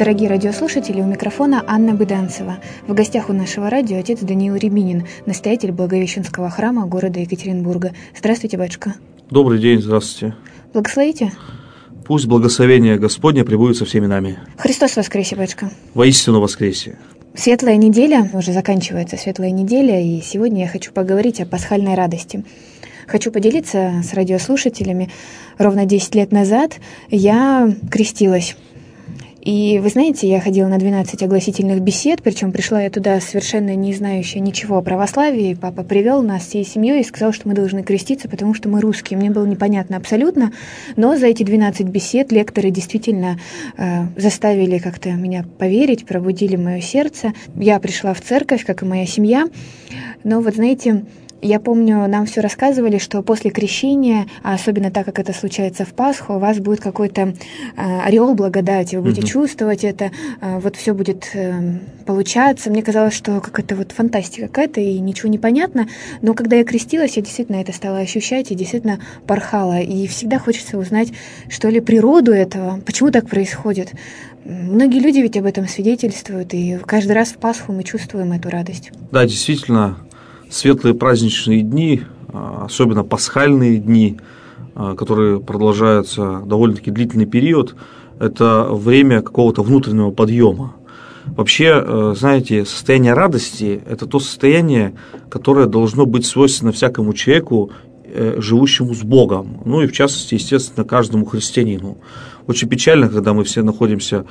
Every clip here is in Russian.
Дорогие радиослушатели, у микрофона Анна Быданцева. В гостях у нашего радио отец Даниил Рябинин, настоятель Благовещенского храма города Екатеринбурга. Здравствуйте, батюшка. Добрый день, здравствуйте. Благословите. Пусть благословение Господне пребудет со всеми нами. Христос воскресе, батюшка. Воистину воскресе. Светлая неделя, уже заканчивается светлая неделя, и сегодня я хочу поговорить о пасхальной радости. Хочу поделиться с радиослушателями. Ровно 10 лет назад я крестилась. И вы знаете, я ходила на 12 огласительных бесед, причем пришла я туда совершенно не знающая ничего о православии. Папа привел нас всей семьей и сказал, что мы должны креститься, потому что мы русские. Мне было непонятно абсолютно, но за эти 12 бесед лекторы действительно заставили как-то меня поверить, пробудили мое сердце. Я пришла в церковь, как и моя семья, но вот знаете... Я помню, нам все рассказывали, что после крещения, а особенно так, как это случается в Пасху, у вас будет какой-то ореол благодати, вы будете чувствовать это, вот все будет получаться. Мне казалось, что какая-то вот фантастика какая-то, и ничего не понятно. Но когда я крестилась, я действительно это стала ощущать и действительно порхала. И всегда хочется узнать, что ли, природу этого, почему так происходит. Многие люди ведь об этом свидетельствуют, и каждый раз в Пасху мы чувствуем эту радость. Да, действительно. Светлые праздничные дни, особенно пасхальные дни, которые продолжаются довольно-таки длительный период, это время какого-то внутреннего подъема. Вообще, знаете, состояние радости – это то состояние, которое должно быть свойственно всякому человеку, живущему с Богом, ну и в частности, естественно, каждому христианину. Очень печально, когда мы все находимся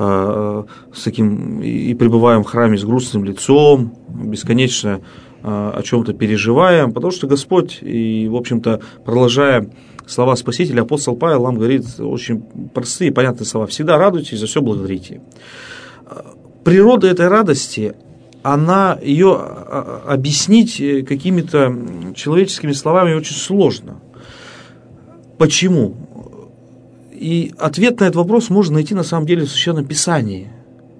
с таким и пребываем в храме с грустным лицом, бесконечно о чем-то переживаем, потому что Господь, и, в общем-то, продолжая слова Спасителя, апостол Павел нам говорит очень простые и понятные слова: всегда радуйтесь, за все благодарите. Природа этой радости, ее объяснить какими-то человеческими словами очень сложно. Почему? И ответ на этот вопрос можно найти на самом деле в Священном Писании.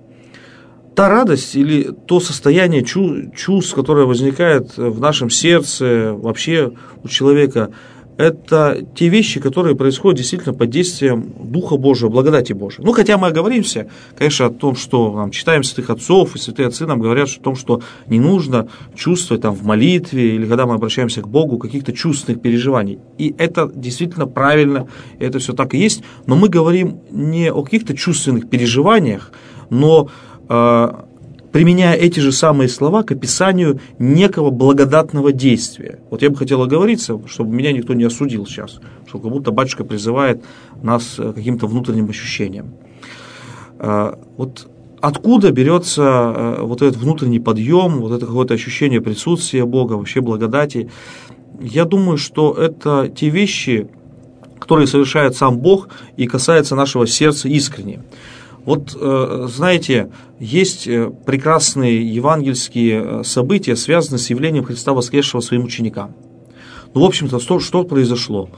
Та радость или то состояние чувств, которое возникает в нашем сердце, вообще у человека, это те вещи, которые происходят действительно под действием Духа Божьего, благодати Божьей. Ну, хотя мы оговоримся, конечно, о том, что читаем святых отцов, и святые отцы нам говорят о том, что не нужно чувствовать в молитве или когда мы обращаемся к Богу каких-то чувственных переживаний. И это действительно правильно, это все так и есть, но мы говорим не о каких-то чувственных переживаниях, но применяя эти же самые слова к описанию некого благодатного действия. Вот я бы хотел оговориться, чтобы меня никто не осудил сейчас, что как будто батюшка призывает нас к каким-то внутренним ощущениям. Вот откуда берется вот этот внутренний подъем, вот это какое-то ощущение присутствия Бога, вообще благодати? Я думаю, что это те вещи, которые совершает сам Бог и касаются нашего сердца искренне. Вот, знаете, есть прекрасные евангельские события, связанные с явлением Христа воскресшего своим ученикам. Ну, в общем-то, что произошло?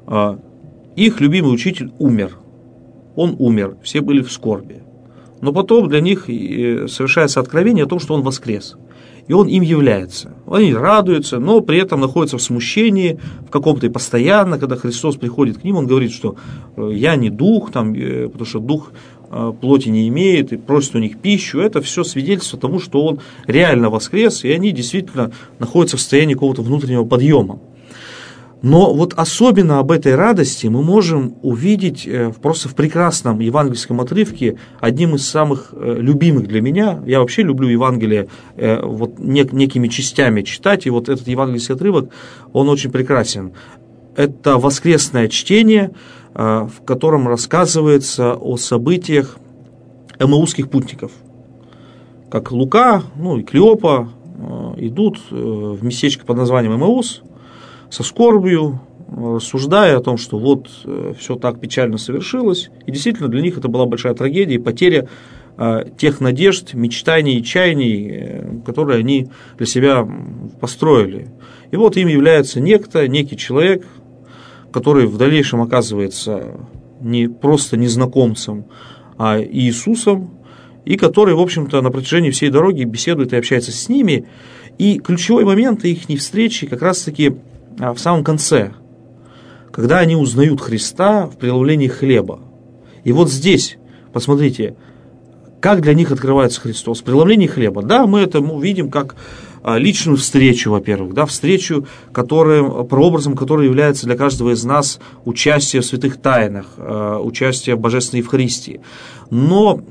Их любимый учитель умер. Он умер, все были в скорби. Но потом для них совершается откровение о том, что он воскрес. И он им является. Они радуются, но при этом находятся в смущении, в каком-то и постоянно, когда Христос приходит к ним, он говорит, что я не дух, потому что дух плоти не имеет, и просит у них пищу. Это все свидетельство тому, что он реально воскрес, и они действительно находятся в состоянии какого-то внутреннего подъема. Но вот особенно об этой радости мы можем увидеть просто в прекрасном евангельском отрывке, одним из самых любимых для меня. Я вообще люблю Евангелие вот некими частями читать, и вот этот евангельский отрывок, он очень прекрасен. Это воскресное чтение, в котором рассказывается о событиях эмаусских путников. Как Лука, и Клеопа идут в местечко под названием Эмаус со скорбью, рассуждая о том, что вот все так печально совершилось. И действительно для них это была большая трагедия и потеря тех надежд, мечтаний и чаяний, которые они для себя построили. И вот им является некий человек, который в дальнейшем оказывается не просто незнакомцем, а Иисусом, и который, в общем-то, на протяжении всей дороги беседует и общается с ними. И ключевой момент их встречи как раз-таки в самом конце, когда они узнают Христа в преломлении хлеба. И вот здесь, посмотрите, Как для них открывается Христос? Преломление хлеба. Да, мы это видим как личную встречу, во-первых, да, встречу, прообразом которой является для каждого из нас участие в святых тайнах, участие в Божественной Евхаристии. Но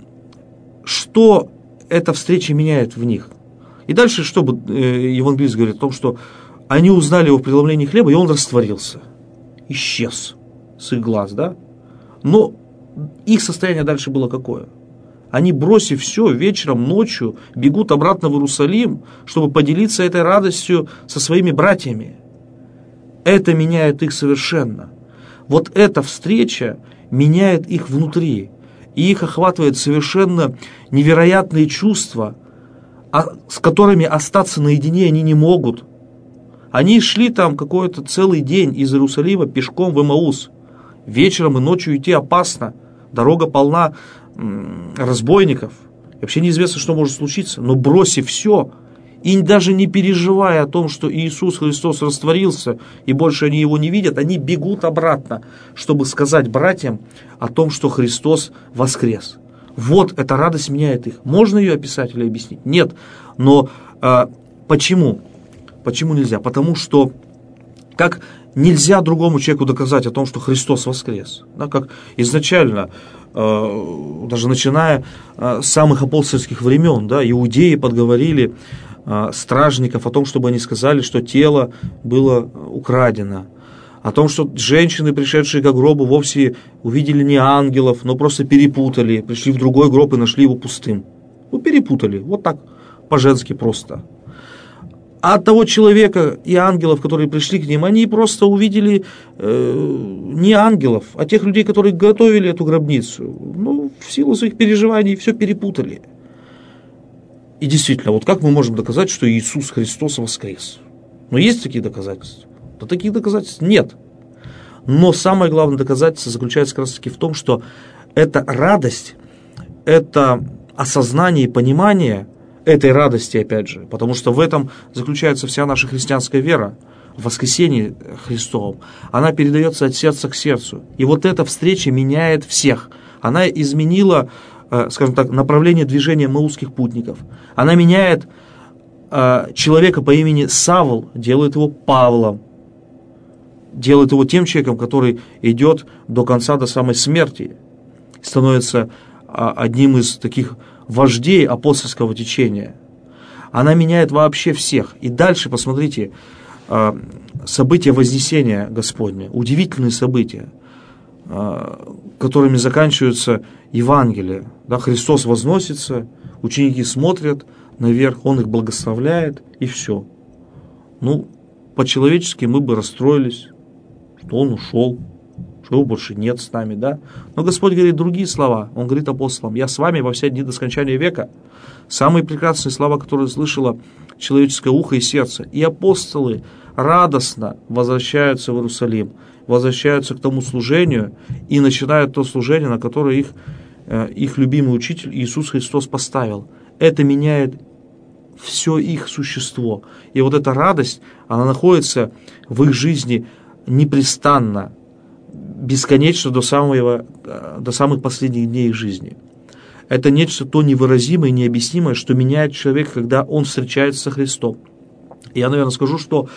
что эта встреча меняет в них? И дальше, что евангелист говорит о том, что они узнали его в преломлении хлеба, и он растворился, исчез с их глаз, да? Но их состояние дальше было какое? Они, бросив все, вечером, ночью бегут обратно в Иерусалим, чтобы поделиться этой радостью со своими братьями. Это меняет их совершенно. Вот эта встреча меняет их внутри, и их охватывает совершенно невероятные чувства, с которыми остаться наедине они не могут. Они шли там какой-то целый день из Иерусалима пешком в Эмаус. Вечером и ночью идти опасно, дорога полна разбойников. И вообще неизвестно, что может случиться. Но бросив все, и даже не переживая о том, что Иисус Христос растворился, и больше они его не видят, они бегут обратно, чтобы сказать братьям о том, что Христос воскрес. Вот эта радость меняет их. Можно ее описать или объяснить? Нет. Но почему? Почему нельзя? Потому что как нельзя другому человеку доказать о том, что Христос воскрес. Да, как изначально, даже начиная с самых апостольских времен, да, иудеи подговорили стражников о том, чтобы они сказали, что тело было украдено. О том, что женщины, пришедшие к гробу, вовсе увидели не ангелов, но просто перепутали, пришли в другой гроб и нашли его пустым. Ну, перепутали, вот так, по-женски просто. А от того человека и ангелов, которые пришли к ним, они просто увидели не ангелов, а тех людей, которые готовили эту гробницу. Ну, в силу своих переживаний все перепутали. И действительно, вот как мы можем доказать, что Иисус Христос воскрес? Но есть такие доказательства? Да таких доказательств нет. Но самое главное доказательство заключается как раз таки в том, что эта радость, это осознание и понимание этой радости, опять же, потому что в этом заключается вся наша христианская вера, в воскресении Христовом. Она передается от сердца к сердцу. И вот эта встреча меняет всех. Она изменила, скажем так, направление движения маусских путников. Она меняет человека по имени Савл, делает его Павлом, делает его тем человеком, который идет до конца, до самой смерти, становится одним из таких вождей апостольского течения. Она меняет вообще всех. И дальше, посмотрите, события Вознесения Господня, удивительные события, которыми заканчиваются Евангелие. Да, Христос возносится, ученики смотрят наверх, Он их благословляет, и все. Ну, по-человечески мы бы расстроились, что Он ушел, что его больше нет с нами, да? Но Господь говорит другие слова. Он говорит апостолам: «Я с вами во все дни до скончания века». Самые прекрасные слова, которые слышало человеческое ухо и сердце. И апостолы радостно возвращаются в Иерусалим, возвращаются к тому служению и начинают то служение, на которое их любимый учитель Иисус Христос поставил. Это меняет все их существо. И вот эта радость, она находится в их жизни непрестанно, бесконечно до самых последних дней их жизни. Это нечто то невыразимое, необъяснимое, что меняет человека, когда он встречается со Христом. Я, наверное, скажу, что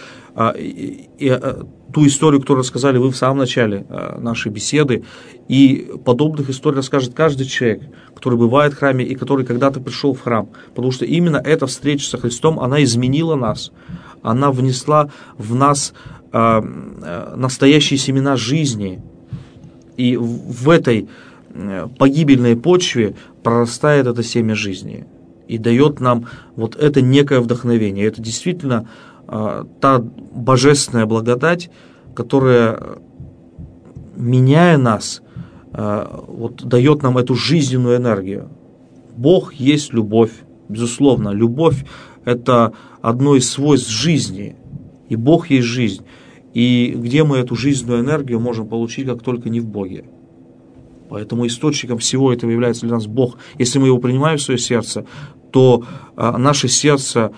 ту историю, которую рассказали вы в самом начале нашей беседы, и подобных историй расскажет каждый человек, который бывает в храме и который когда-то пришел в храм. Потому что именно эта встреча со Христом, она изменила нас, она внесла в нас настоящие семена жизни. И в этой погибельной почве прорастает это семя жизни и дает нам вот это некое вдохновение. Это действительно та божественная благодать, которая, меняя нас, вот, дает нам эту жизненную энергию. Бог есть любовь, безусловно. Любовь – это одно из свойств жизни, и Бог есть жизнь. И где мы эту жизненную энергию можем получить, как только не в Боге. Поэтому источником всего этого является для нас Бог. Если мы его принимаем в свое сердце, то наше сердце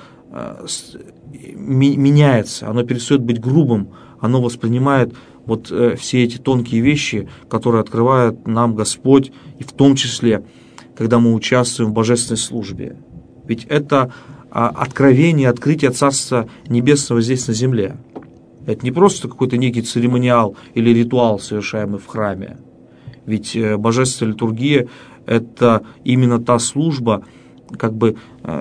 меняется, оно перестает быть грубым, оно воспринимает вот все эти тонкие вещи, которые открывает нам Господь, и в том числе когда мы участвуем в божественной службе. Ведь это откровение, открытие Царства Небесного здесь на земле. Это не просто какой-то некий церемониал или ритуал, совершаемый в храме. Ведь божественная литургия – это именно та служба, как бы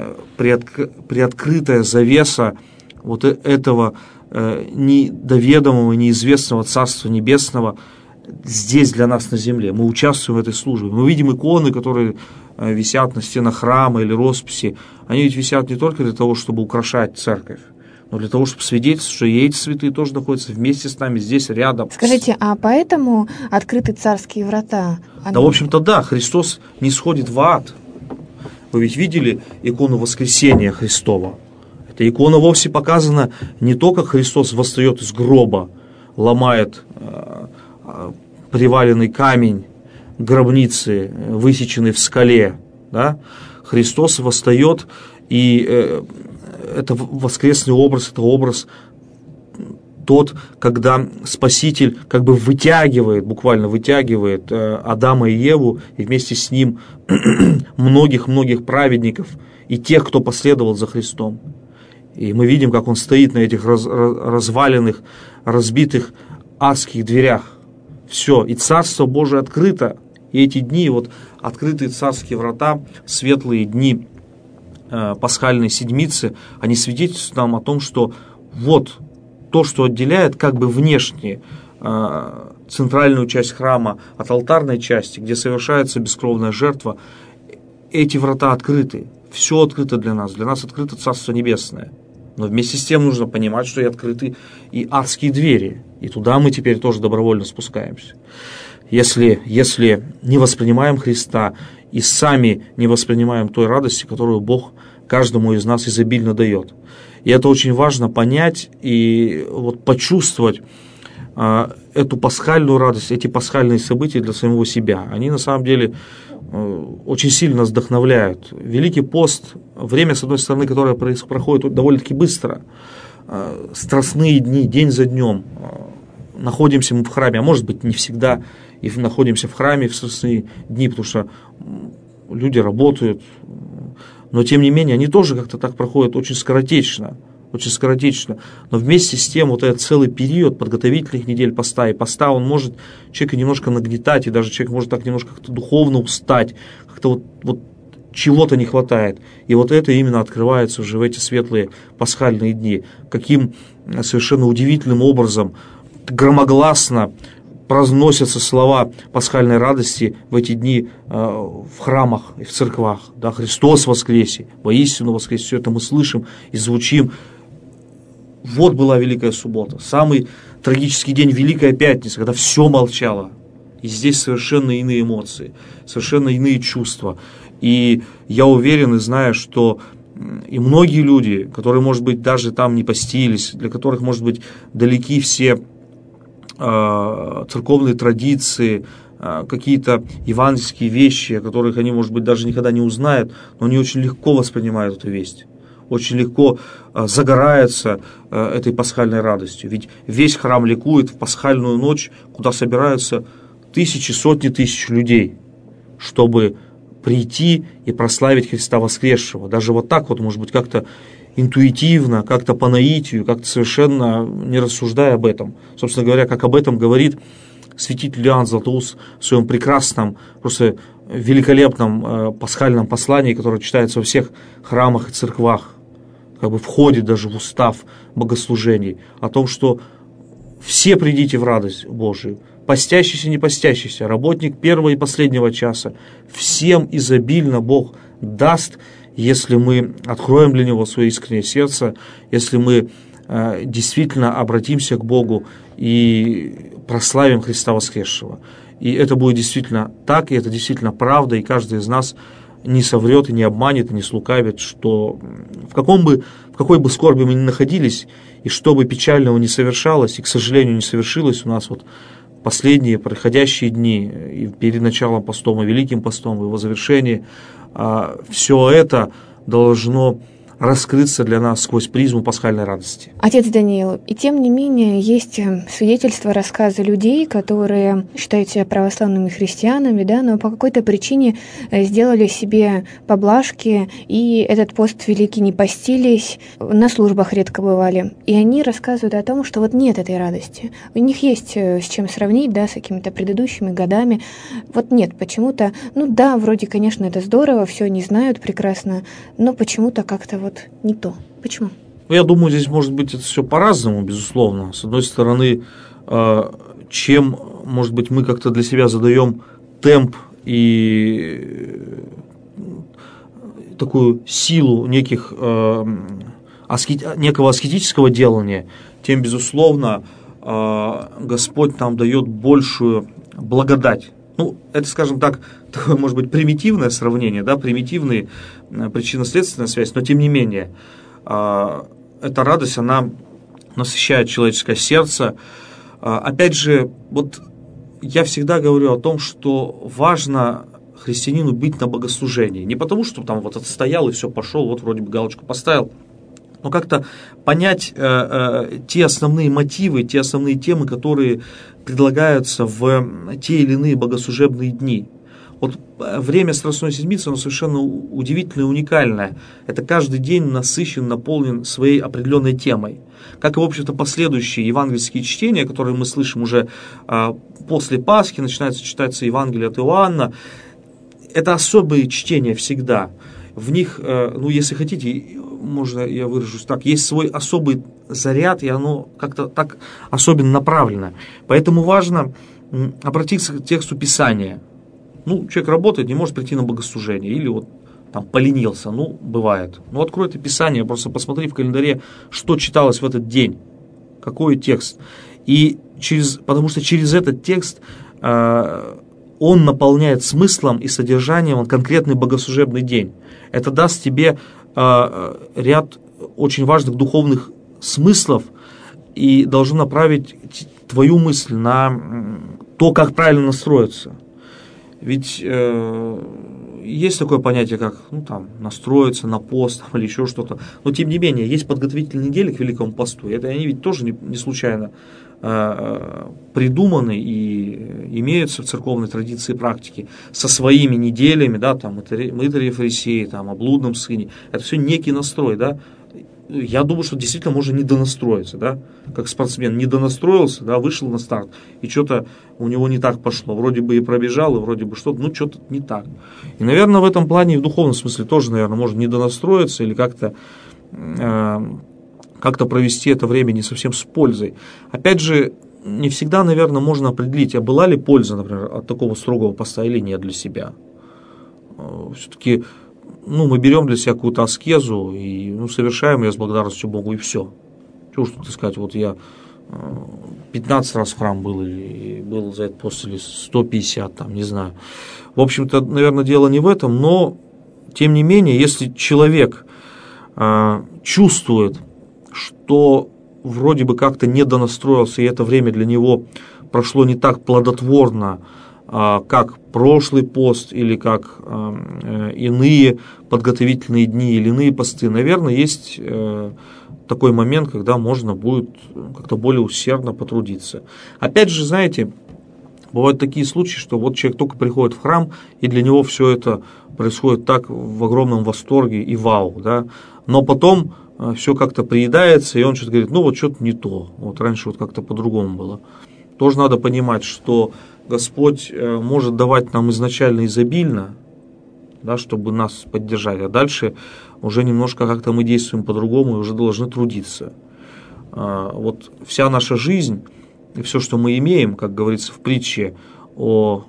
приоткрытая завеса вот этого недоведомого, неизвестного Царства Небесного здесь для нас на земле. Мы участвуем в этой службе. Мы видим иконы, которые висят на стенах храма или росписи. Они ведь висят не только для того, чтобы украшать церковь, но для того, чтобы свидетельствовать, что и эти святые тоже находятся вместе с нами здесь, рядом. Скажите, а поэтому открыты царские врата? Да, в общем-то, да, Христос не сходит в ад. Вы ведь видели икону воскресения Христова? Эта икона вовсе показана не то, как Христос восстает из гроба, ломает приваленный камень гробницы, высеченный в скале. Да? Христос восстает, и это воскресный образ, это образ тот, когда Спаситель как бы буквально вытягивает Адама и Еву, и вместе с ним многих-многих праведников и тех, кто последовал за Христом. И мы видим, как он стоит на этих разваленных, разбитых адских дверях. Все, и Царство Божие открыто. И эти дни, вот открытые царские врата, светлые дни пасхальной седмицы, они свидетельствуют нам о том, что вот то, что отделяет как бы внешне центральную часть храма от алтарной части, где совершается бескровная жертва, эти врата открыты. Все открыто для нас открыто Царство Небесное. Но вместе с тем нужно понимать, что и открыты и адские двери. И туда мы теперь тоже добровольно спускаемся. Если не воспринимаем Христа и сами не воспринимаем той радости, которую Бог каждому из нас изобильно дает. И это очень важно понять и вот почувствовать эту пасхальную радость, эти пасхальные события для самого себя. Они на самом деле очень сильно нас вдохновляют. Великий пост, время, с одной стороны, которое проходит довольно-таки быстро, страстные дни, день за днем. Находимся мы в храме, а может быть не всегда и находимся в храме в страстные дни, потому что люди работают, но тем не менее они тоже как-то так проходят очень скоротечно. Но вместе с тем вот этот целый период подготовительных недель поста и поста, он может человека немножко нагнетать, и даже человек может так немножко как-то духовно устать, как-то вот чего-то не хватает. И вот это именно открывается уже в эти светлые пасхальные дни. Каким совершенно удивительным образом громогласно произносятся слова пасхальной радости в эти дни в храмах и в церквах. Да, Христос воскресе, воистину воскресе. Все это мы слышим и звучим. Вот была Великая Суббота, самый трагический день, Великая Пятница, когда все молчало. И здесь совершенно иные эмоции, совершенно иные чувства. И я уверен и знаю, что и многие люди, которые, может быть, даже там не постились, для которых, может быть, далеки все церковные традиции, какие-то евангельские вещи, о которых они, может быть, даже никогда не узнают, но они очень легко воспринимают эту весть, очень легко загораются этой пасхальной радостью. Ведь весь храм ликует в пасхальную ночь, куда собираются тысячи, сотни тысяч людей, чтобы прийти и прославить Христа воскресшего. Даже вот так вот, может быть, как-то интуитивно, как-то по наитию, как-то совершенно не рассуждая об этом. Собственно говоря, как об этом говорит святитель Иоанн Златоуст в своем прекрасном, просто великолепном пасхальном послании, которое читается во всех храмах и церквах, как бы входит даже в устав богослужений, о том, что все придите в радость Божию, постящийся, не постящийся, работник первого и последнего часа, всем изобильно Бог даст, если мы откроем для Него свое искреннее сердце, если мы действительно обратимся к Богу и прославим Христа воскресшего. И это будет действительно так, и это действительно правда, и каждый из нас не соврет, и не обманет, и не слукавит, что в какой бы скорби мы ни находились, и что бы печального не совершалось, и, к сожалению, не совершилось у нас вот последние проходящие дни, и перед началом постом, и Великим постом, и его завершении, все это должно раскрыться для нас сквозь призму пасхальной радости. Отец Даниил, и тем не менее есть свидетельства, рассказы людей, которые считают себя православными христианами, да, но по какой-то причине сделали себе поблажки, и этот пост великий не постились, на службах редко бывали. И они рассказывают о том, что вот нет этой радости. У них есть с чем сравнить, да, с какими-то предыдущими годами. Вот нет, почему-то, ну да, вроде, конечно, это здорово, все они знают прекрасно, но почему-то как-то вот не то. Почему? Я думаю, здесь может быть это все по-разному, безусловно. С одной стороны, чем, может быть, мы как-то для себя задаем темп и такую силу некого аскетического делания, тем, безусловно, Господь нам дает большую благодать. Ну, это, скажем так, такое, может быть, примитивное сравнение, да, примитивная причинно-следственная связь, но тем не менее, эта радость, она насыщает человеческое сердце. Опять же, вот я всегда говорю о том, что важно христианину быть на богослужении. Не потому, что там вот отстоял и все, пошел, вот вроде бы галочку поставил, но как-то понять те основные мотивы, те основные темы, которые предлагаются в те или иные богослужебные дни. Вот время Страстной Седмицы, оно совершенно удивительное и уникальное. Это каждый день насыщен, наполнен своей определенной темой. Как и, в общем-то, последующие евангельские чтения, которые мы слышим уже после Пасхи, начинается читаться Евангелие от Иоанна. Это особые чтения всегда. В них, ну, если хотите, можно я выражусь так, есть свой особый заряд, и оно как-то так особенно направлено. Поэтому важно обратиться к тексту Писания. Ну, человек работает, не может прийти на богослужение, или вот там поленился, ну, бывает. Ну, открой это Писание, просто посмотри в календаре, что читалось в этот день, какой текст. И потому что через этот текст он наполняет смыслом и содержанием конкретный богослужебный день. Это даст тебе ряд очень важных духовных смыслов и должно направить твою мысль на то, как правильно настроиться. Ведь есть такое понятие, как настроиться на пост или еще что-то. Но тем не менее, есть подготовительные недели к Великому посту. И они ведь тоже не случайно придуманы и имеются в церковной традиции и практике со своими неделями, да, там, мытари фарисеи, там, о блудном сыне. Это все некий настрой, да. Я думаю, что действительно можно не донастроиться, да, как спортсмен не донастроился, да, вышел на старт, и что-то у него не так пошло, вроде бы и пробежал, и вроде бы что-то, что-то не так. И, наверное, в этом плане и в духовном смысле тоже, наверное, можно не донастроиться или как-то провести это время не совсем с пользой. Опять же, не всегда, наверное, можно определить, а была ли польза, например, от такого строгого поста или нет для себя. Все-таки мы берем для себя какую-то аскезу и совершаем ее с благодарностью Богу, и все. Чего уж тут сказать, вот я 15 раз в храм был, или был за этот пост, или 150, там, не знаю. В общем-то, наверное, дело не в этом, но, тем не менее, если человек чувствует, что вроде бы как-то недонастроился, и это время для него прошло не так плодотворно, как прошлый пост или как иные подготовительные дни или иные посты, наверное, есть такой момент, когда можно будет как-то более усердно потрудиться. Опять же, знаете, бывают такие случаи, что вот человек только приходит в храм, и для него все это происходит так в огромном восторге и вау, да, но потом все как-то приедается, и он что-то говорит, вот что-то не то, вот раньше вот как-то по-другому было. Тоже надо понимать, что Господь может давать нам изначально изобильно, да, чтобы нас поддержать, а дальше уже немножко как-то мы действуем по-другому и уже должны трудиться. Вот вся наша жизнь и все, что мы имеем, как говорится в притче о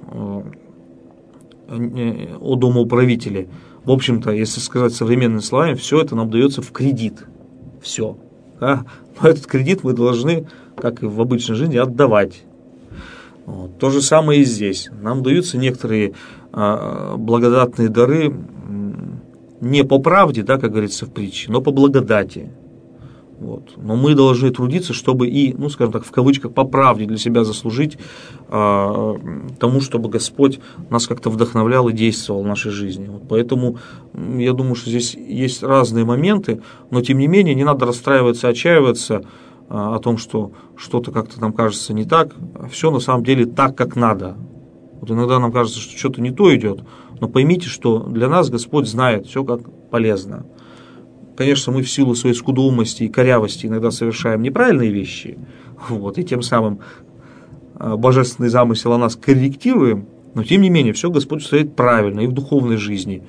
домоуправителе, в общем-то, если сказать современными словами, все это нам дается в кредит. Все. Да? Но этот кредит мы должны, как и в обычной жизни, отдавать. Вот. То же самое и здесь. Нам даются некоторые благодатные дары не по правде, да, как говорится в притче, но по благодати. Вот. Но мы должны трудиться, чтобы и, скажем так, в кавычках, по правде для себя заслужить тому, чтобы Господь нас как-то вдохновлял и действовал в нашей жизни. Вот. Поэтому я думаю, что здесь есть разные моменты, но тем не менее не надо расстраиваться, отчаиваться о том, что что-то как-то нам кажется не так. Все на самом деле так, как надо. Вот иногда нам кажется, что что-то не то идет, но поймите, что для нас Господь знает все как полезно. Конечно, мы в силу своей скудоумности и корявости иногда совершаем неправильные вещи, вот, и тем самым божественный замысел о нас корректируем, но тем не менее все Господь устроит правильно и в духовной жизни.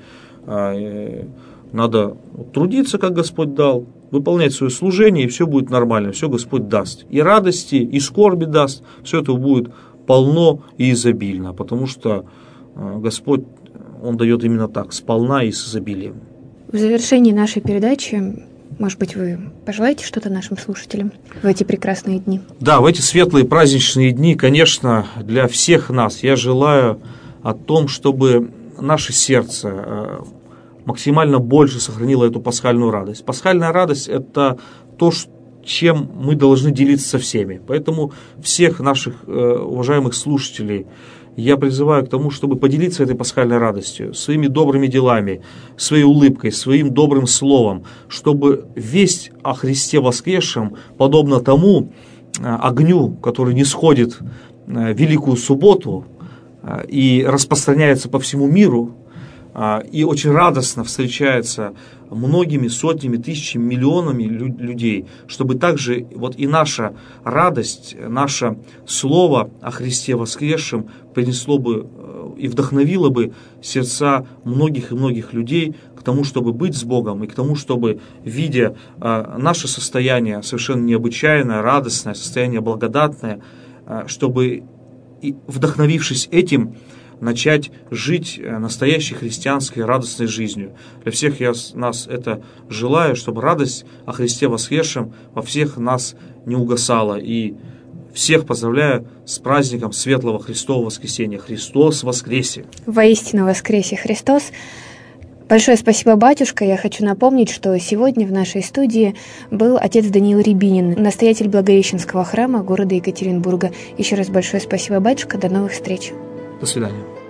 Надо трудиться, как Господь дал, выполнять свое служение, и все будет нормально, все Господь даст. И радости, и скорби даст, все это будет полно и изобильно, потому что Господь, Он дает именно так, сполна и с изобилием. В завершении нашей передачи, может быть, вы пожелаете что-то нашим слушателям в эти прекрасные дни? Да, в эти светлые праздничные дни, конечно, для всех нас я желаю о том, чтобы наше сердце максимально больше сохранило эту пасхальную радость. Пасхальная радость – это то, чем мы должны делиться со всеми. Поэтому всех наших уважаемых слушателей я призываю к тому, чтобы поделиться этой пасхальной радостью, своими добрыми делами, своей улыбкой, своим добрым словом, чтобы весть о Христе воскресшем, подобно тому огню, который нисходит в Великую Субботу и распространяется по всему миру, и очень радостно встречается многими сотнями, тысячами, миллионами людей, чтобы также вот и наша радость, наше слово о Христе воскресшем принесло бы и вдохновило бы сердца многих и многих людей к тому, чтобы быть с Богом, и к тому, чтобы, видя наше состояние совершенно необычайное, радостное, состояние благодатное, чтобы, вдохновившись этим, начать жить настоящей христианской радостной жизнью. Для всех нас это желаю, чтобы радость о Христе воскресшем во всех нас не угасала. И всех поздравляю с праздником Светлого Христового воскресения. Христос воскресе! Воистину воскресе Христос! Большое спасибо, батюшка. Я хочу напомнить, что сегодня в нашей студии был отец Даниил Рябинин, настоятель Благовещенского храма города Екатеринбурга. Еще раз большое спасибо, батюшка. До новых встреч. До свидания.